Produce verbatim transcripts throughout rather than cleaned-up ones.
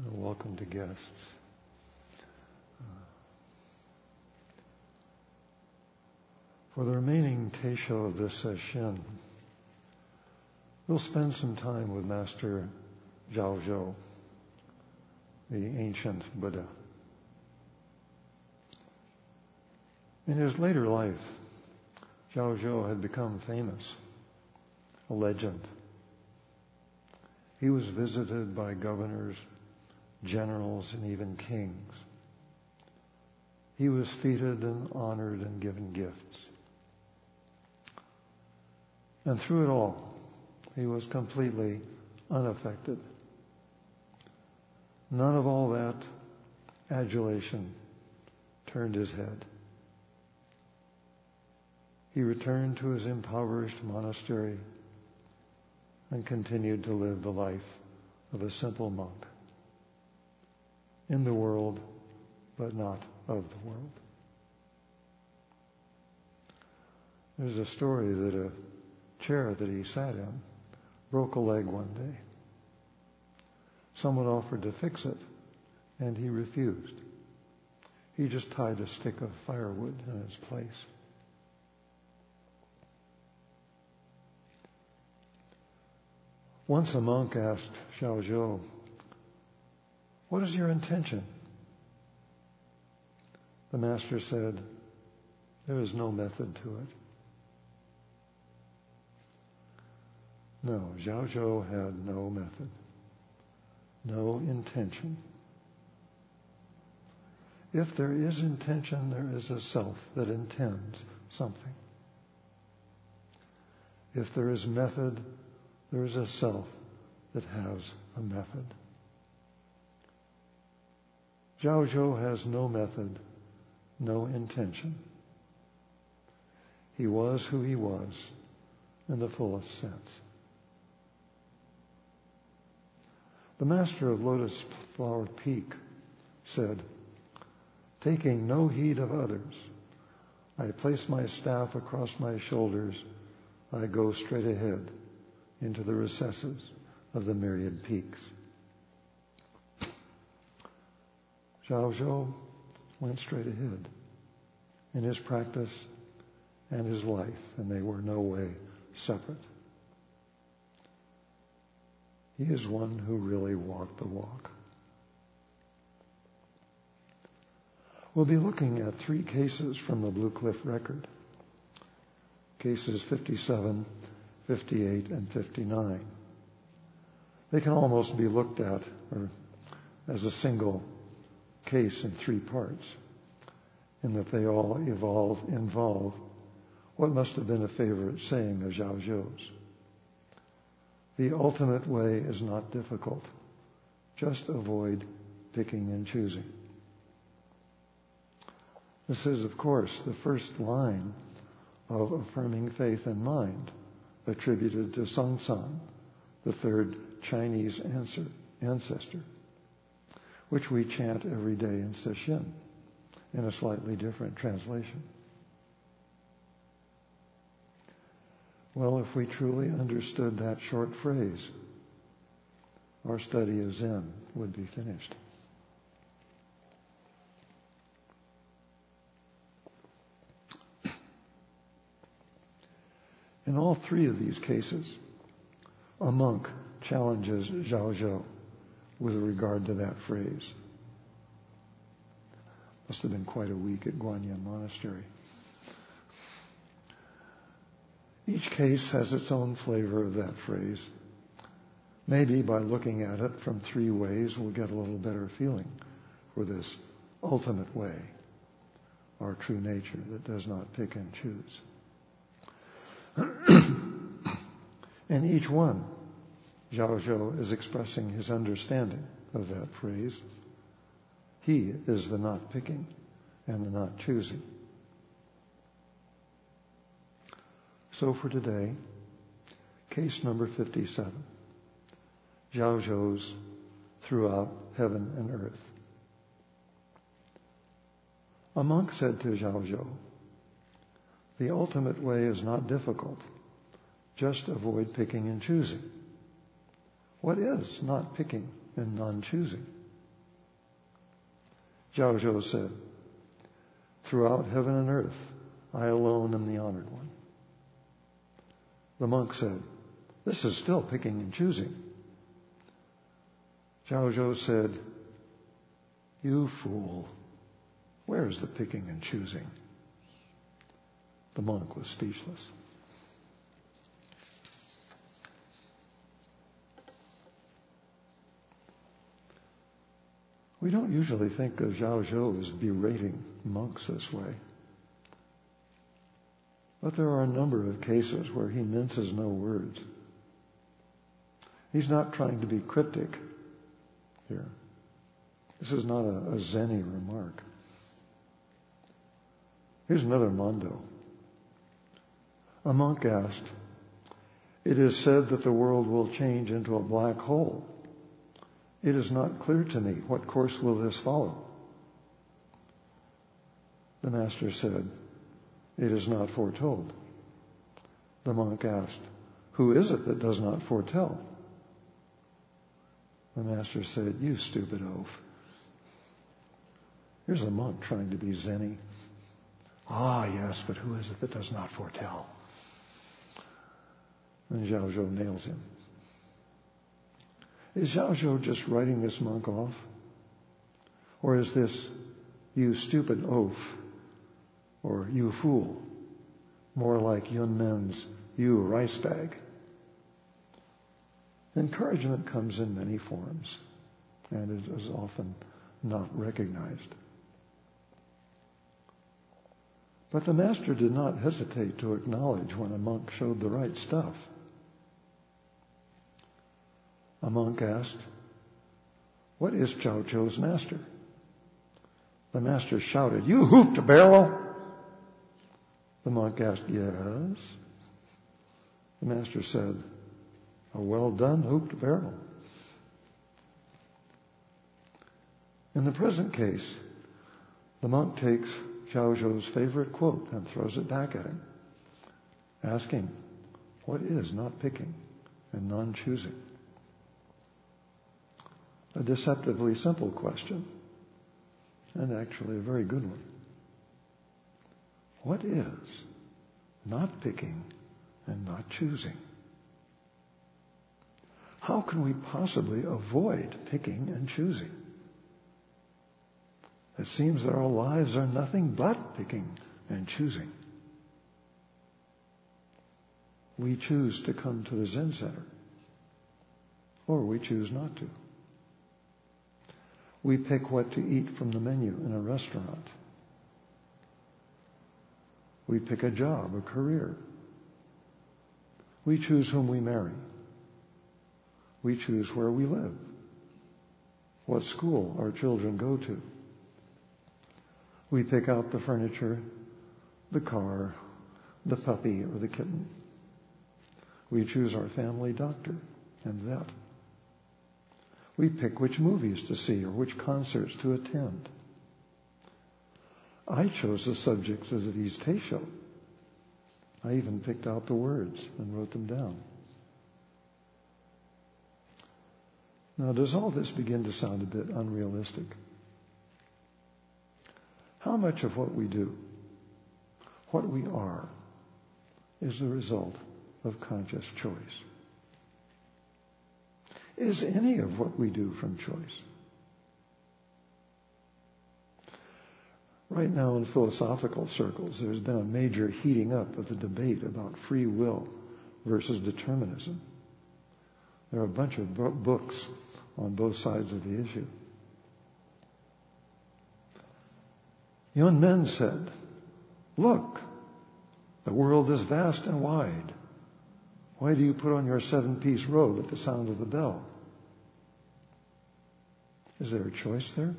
and welcome to guests. For the remaining teisho of this session, we'll spend some time with Master Zhao Zhou, the ancient Buddha. In his later life, Zhao Zhou had become famous, a legend. He was visited by governors, generals, and even kings. He was feted and honored and given gifts. And through it all, he was completely unaffected. None of all that adulation turned his head. He returned to his impoverished monastery and continued to live the life of a simple monk. In the world, but not of the world. There's a story that a chair that he sat in broke a leg one day. Someone offered to fix it, and he refused. He just tied a stick of firewood in its place. Once a monk asked Zhao Zhou, "What is your intention?" The master said, "There is no method to it." No, Zhao Zhou had no method, no intention. If there is intention, there is a self that intends something. If there is method, there is a self that has a method. Zhao Zhou has no method, no intention. He was who he was in the fullest sense. The master of Lotus Flower Peak said, "Taking no heed of others, I place my staff across my shoulders. I go straight ahead into the recesses of the myriad peaks." Zhao Zhou went straight ahead in his practice and his life, and they were no way separate. He is one who really walked the walk. We'll be looking at three cases from the Blue Cliff record. Cases fifty-seven, fifty-eight, and fifty-nine. They can almost be looked at or as a single case in three parts, in that they all evolve, involve what must have been a favorite saying of Zhao Zhou's. The ultimate way is not difficult. Just avoid picking and choosing. This is, of course, the first line of affirming faith and mind, attributed to Sung San, the third Chinese answer, ancestor, which we chant every day in Sesshin in a slightly different translation. Well, if we truly understood that short phrase, our study of Zen would be finished. In all three of these cases, a monk challenges Zhao Zhou with regard to that phrase. Must have been quite a week at Guanyin Monastery. Each case has its own flavor of that phrase. Maybe by looking at it from three ways, we'll get a little better feeling for this ultimate way, our true nature that does not pick and choose. In each one, Zhao Zhou is expressing his understanding of that phrase. He is the not picking and the not choosing. So for today, case number fifty-seven, Zhao Zhou's throughout heaven and earth. A monk said to Zhao Zhou, "The ultimate way is not difficult. Just avoid picking and choosing." What is not picking and non-choosing? Zhao Zhou said, "Throughout heaven and earth, I alone am the honored one." The monk said, "This is still picking and choosing." Zhao Zhou said, "You fool, where is the picking and choosing?" The monk was speechless. We don't usually think of Zhao Zhou as berating monks this way. But there are a number of cases where he minces no words. He's not trying to be cryptic here. This is not a, a zenny remark. Here's another mondo. A monk asked, "It is said that the world will change into a black hole. It is not clear to me. What course will this follow?" The master said, "It is not foretold." The monk asked, "Who is it that does not foretell?" The master said, "You stupid oaf." Here's a monk trying to be zenny. "Ah, yes, but who is it that does not foretell?" And Zhao Zhou nails him. Is Zhao Zhou just writing this monk off? Or is this, "You stupid oaf," or "You fool," more like Yun Men's "You rice bag"? Encouragement comes in many forms, and it is often not recognized. But the master did not hesitate to acknowledge when a monk showed the right stuff. A monk asked, "What is Zhao Zhou's master?" The master shouted, "You hooped barrel!" The monk asked, "Yes?" The master said, "A well done hooped barrel." In the present case, the monk takes Zhao Zhou's favorite quote and throws it back at him, asking, "What is not picking and non-choosing?" A deceptively simple question, and actually a very good one. What is not picking and not choosing? How can we possibly avoid picking and choosing? It seems that our lives are nothing but picking and choosing. We choose to come to the Zen Center, or we choose not to. We pick what to eat from the menu in a restaurant. We pick a job, a career. We choose whom we marry. We choose where we live, what school our children go to. We pick out the furniture, the car, the puppy, or the kitten. We choose our family doctor and vet. We pick which movies to see or which concerts to attend. I chose the subjects of the East Tay Show. I even picked out the words and wrote them down. Now, does all this begin to sound a bit unrealistic? How much of what we do, what we are, is the result of conscious choice? Is any of what we do from choice? Right now in philosophical circles, there's been a major heating up of the debate about free will versus determinism. There are a bunch of books on both sides of the issue. Yun Men said, "Look, the world is vast and wide. Why do you put on your seven-piece robe at the sound of the bell?" Is there a choice there?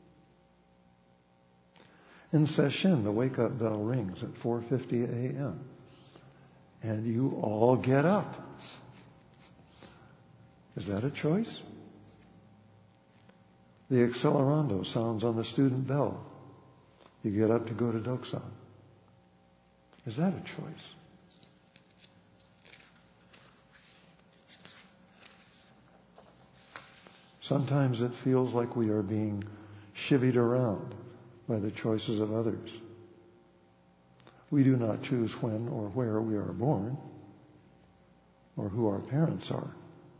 In Sesshin, the wake-up bell rings at four fifty a.m. and you all get up. Is that a choice? The accelerando sounds on the student bell. You get up to go to Doksan. Is that a choice? Sometimes it feels like we are being chivied around by the choices of others. We do not choose when or where we are born, or who our parents are.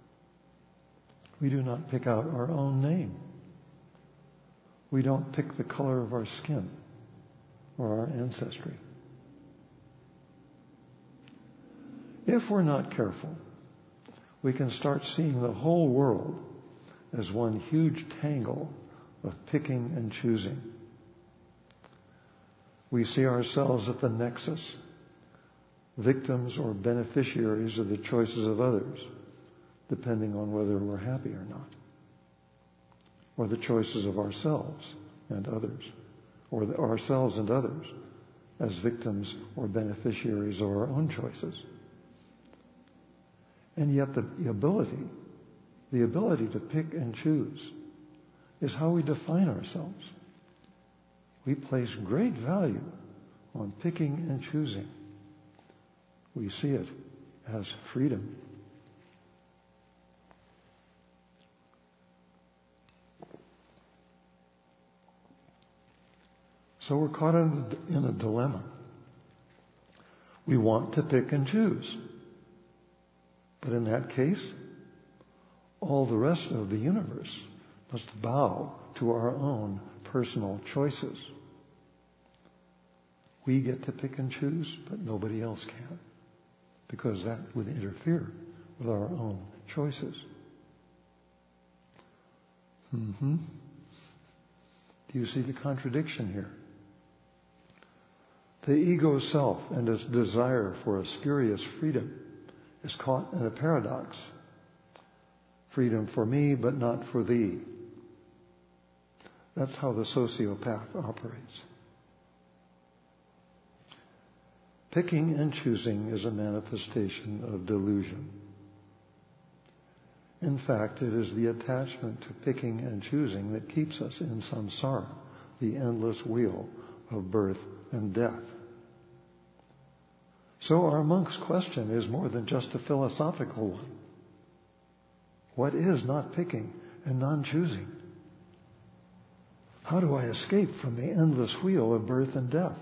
We do not pick out our own name. We don't pick the color of our skin or our ancestry. If we're not careful, we can start seeing the whole world as one huge tangle of picking and choosing. We see ourselves at the nexus, victims or beneficiaries of the choices of others, depending on whether we're happy or not, or the choices of ourselves and others, or the, ourselves and others as victims or beneficiaries of our own choices. And yet the, the ability, the ability to pick and choose is how we define ourselves. We place great value on picking and choosing. We see it as freedom. So we're caught in, in a dilemma. We want to pick and choose. But in that case, all the rest of the universe must bow to our own personal choices. We get to pick and choose, but nobody else can, because that would interfere with our own choices. Mm-hmm. Do you see the contradiction here? The ego self and its desire for a spurious freedom is caught in a paradox. Freedom for me, but not for thee. That's how the sociopath operates. Picking and choosing is a manifestation of delusion. In fact, it is the attachment to picking and choosing that keeps us in samsara, the endless wheel of birth and death. So our monk's question is more than just a philosophical one. What is not picking and non-choosing? How do I escape from the endless wheel of birth and death?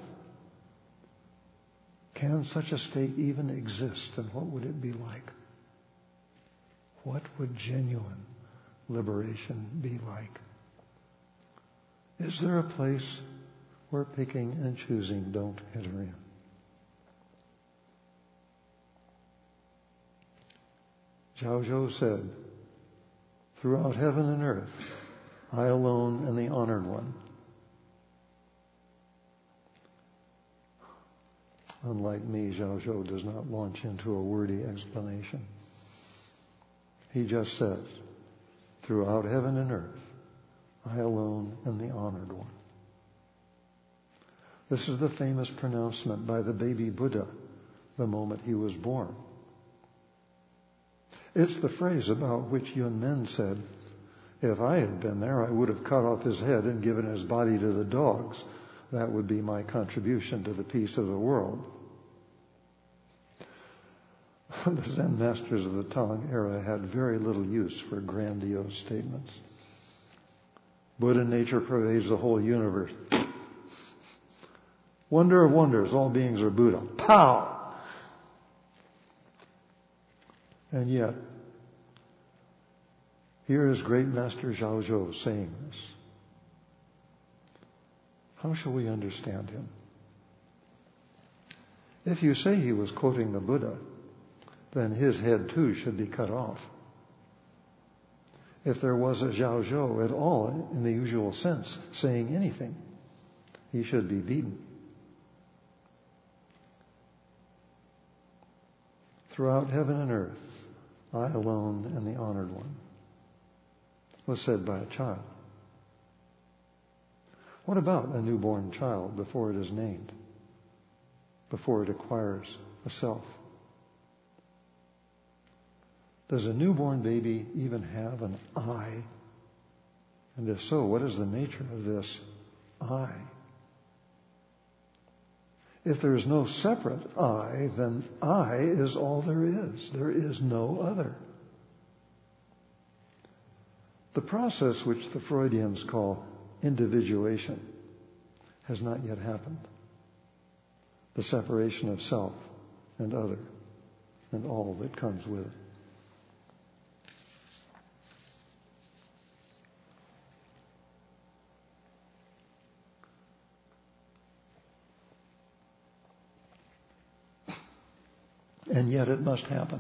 Can such a state even exist, and what would it be like? What would genuine liberation be like? Is there a place where picking and choosing don't enter in? Zhao Zhou said, "Throughout heaven and earth, I alone am the honored one." Unlike me, Zhao Zhou does not launch into a wordy explanation. He just says, "Throughout heaven and earth, I alone am the honored one." This is the famous pronouncement by the baby Buddha the moment he was born. It's the phrase about which Yun Men said, "If I had been there, I would have cut off his head and given his body to the dogs. That would be my contribution to the peace of the world." The Zen masters of the Tang era had very little use for grandiose statements. Buddha nature pervades the whole universe. Wonder of wonders, all beings are Buddha. Pow! And yet, here is great Master Zhao Zhou saying this. How shall we understand him? If you say he was quoting the Buddha, then his head too should be cut off. If there was a Zhao Zhou at all, in the usual sense, saying anything, he should be beaten. Throughout heaven and earth, I alone am the honored one, was said by a child. What about a newborn child before it is named, before it acquires a self? Does a newborn baby even have an I? And if so, what is the nature of this I? If there is no separate I, then I is all there is. There is no other. The process which the Freudians call individuation has not yet happened. The separation of self and other and all that comes with it. And yet it must happen.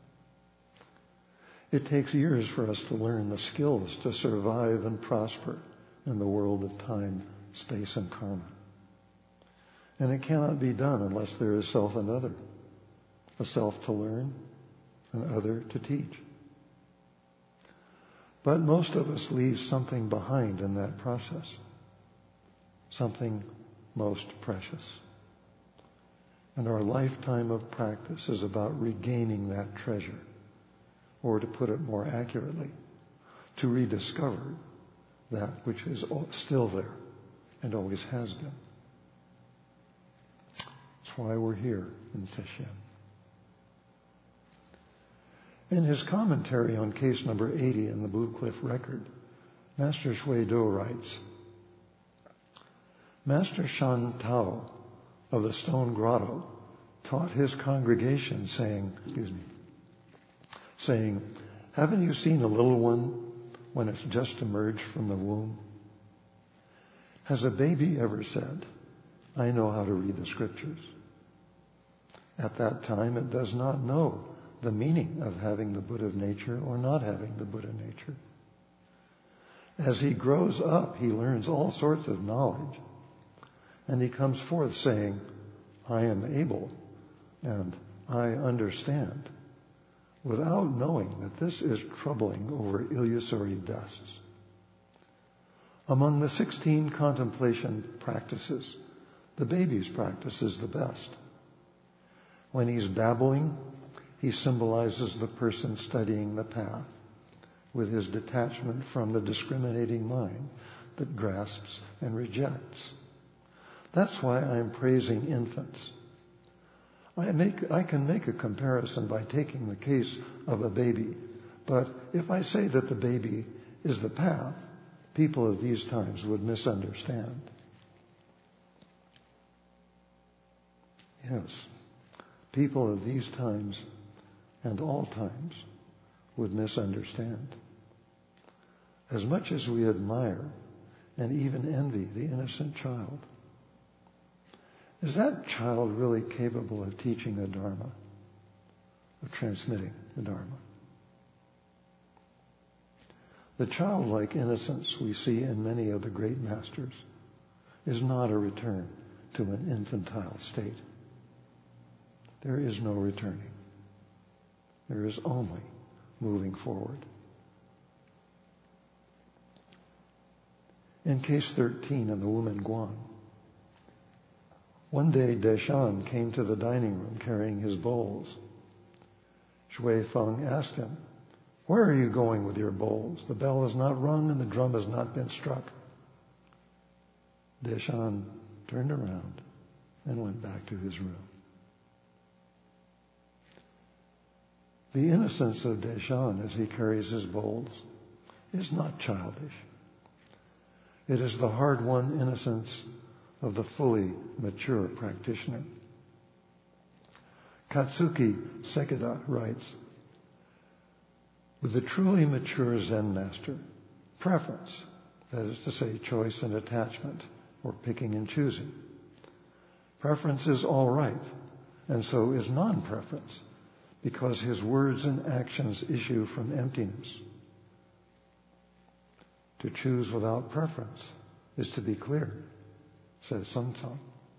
It takes years for us to learn the skills to survive and prosper in the world of time, space, and karma. And it cannot be done unless there is self and other. A self to learn, an other to teach. But most of us leave something behind in that process. Something most precious. And our lifetime of practice is about regaining that treasure. Or to put it more accurately, to rediscover that which is still there and always has been. That's why we're here in Sesshin. In his commentary on case number eighty in the Blue Cliff Record, Master Shui Do writes, Master Shan Tao of the Stone Grotto taught his congregation saying, excuse me, saying, haven't you seen a little one when it's just emerged from the womb? Has a baby ever said, I know how to read the scriptures? At that time, it does not know the meaning of having the Buddha nature or not having the Buddha nature. As he grows up, he learns all sorts of knowledge. And he comes forth saying, I am able and I understand, without knowing that this is troubling over illusory dusts. Among the sixteen contemplation practices, the baby's practice is the best. When he's babbling, he symbolizes the person studying the path with his detachment from the discriminating mind that grasps and rejects. That's why I'm praising infants. I, make, I can make a comparison by taking the case of a baby. But if I say that the baby is the path, people of these times would misunderstand. Yes, people of these times and all times would misunderstand. As much as we admire and even envy the innocent child, is that child really capable of teaching the Dharma, of transmitting the Dharma? The childlike innocence we see in many of the great masters is not a return to an infantile state. There is no returning. There is only moving forward. In case thirteen in the woman Guan, one day Deshan came to the dining room carrying his bowls. Shui Feng asked him, where are you going with your bowls? The bell is not rung and the drum has not been struck. Deshan turned around and went back to his room. The innocence of Deshan as he carries his bowls is not childish. It is the hard-won innocence of the fully mature practitioner. Katsuki Sekida writes, with the truly mature Zen master, preference, that is to say choice and attachment, or picking and choosing, preference is all right, and so is non-preference, because his words and actions issue from emptiness. To choose without preference is to be clear, says Sun Tzu.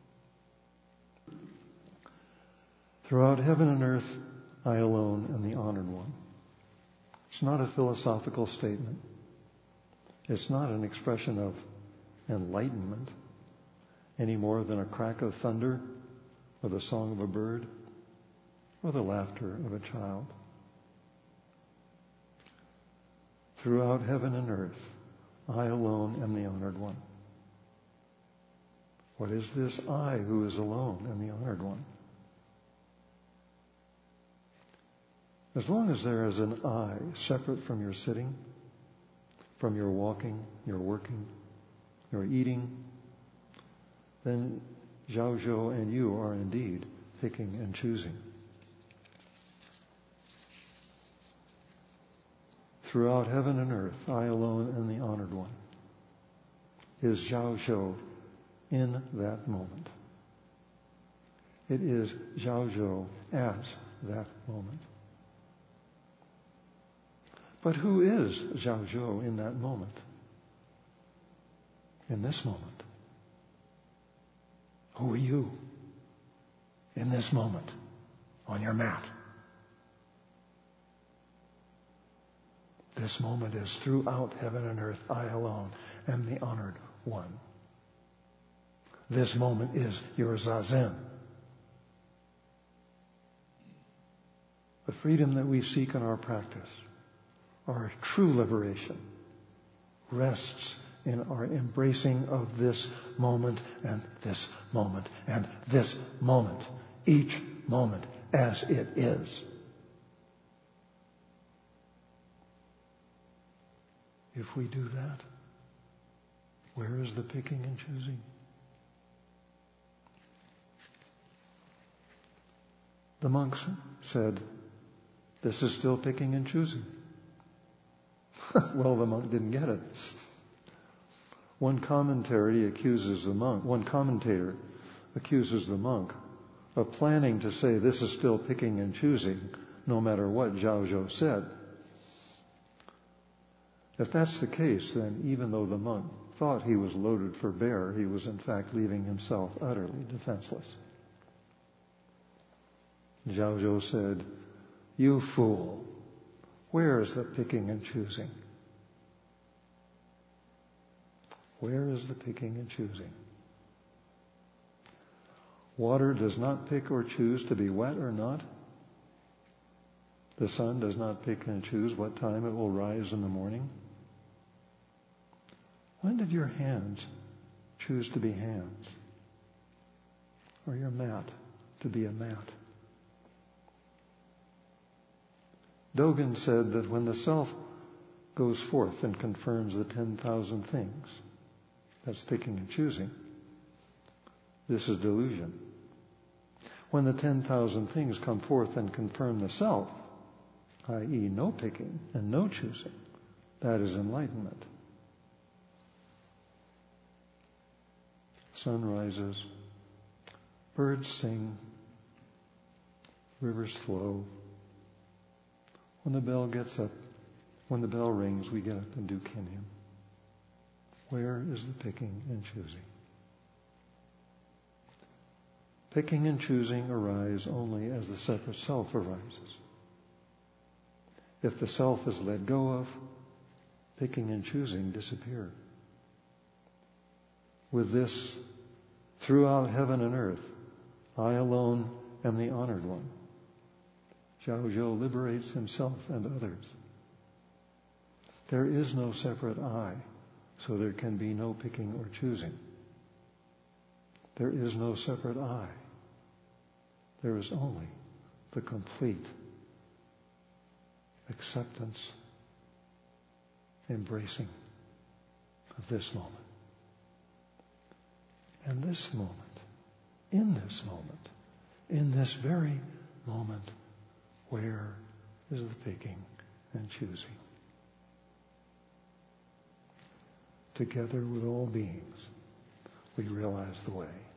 Throughout heaven and earth, I alone am the honored one. It's not a philosophical statement. It's not an expression of enlightenment any more than a crack of thunder or the song of a bird or the laughter of a child. Throughout heaven and earth, I alone am the honored one. What is this I who is alone and the honored one? As long as there is an I separate from your sitting, from your walking, your working, you're eating, then Zhao Zhou and you are indeed picking and choosing. Throughout heaven and earth, I alone am the honored one. Is Zhao Zhou in that moment? It is Zhao Zhou as that moment. But who is Zhao Zhou in that moment? In this moment? Who are you in this moment on your mat? This moment is throughout heaven and earth, I alone am the honored one. This moment is your zazen. The freedom that we seek in our practice, our true liberation, rests in our embracing of this moment and this moment and this moment, each moment as it is. If we do that, where is the picking and choosing? The monks said, this is still picking and choosing. Well, the monk didn't get it. One commentary accuses the monk, one commentator accuses the monk of planning to say this is still picking and choosing, no matter what Zhao Zhou said. If that's the case, then even though the monk thought he was loaded for bear, he was in fact leaving himself utterly defenseless. Zhao Zhou said, "You fool, where is the picking and choosing? Where is the picking and choosing? Water does not pick or choose to be wet or not. The sun does not pick and choose what time it will rise in the morning. When did your hands choose to be hands? Or your mat to be a mat?" Dogen said that when the self goes forth and confirms the ten thousand things, that's picking and choosing, this is delusion. When the ten thousand things come forth and confirm the self, that is no picking and no choosing, that is enlightenment. Sun rises, birds sing, rivers flow. When the bell gets up, when the bell rings, we get up and do Kinyan. Where is the picking and choosing? Picking and choosing arise only as the separate self arises. If the self is let go of, picking and choosing disappear. With this, throughout heaven and earth, I alone am the honored one. Zhao Zhou liberates himself and others. There is no separate I, so there can be no picking or choosing. There is no separate I. There is only the complete acceptance, embracing of this moment. And this moment, in this moment, in this very moment, where is the picking and choosing? Together with all beings, we realize the way.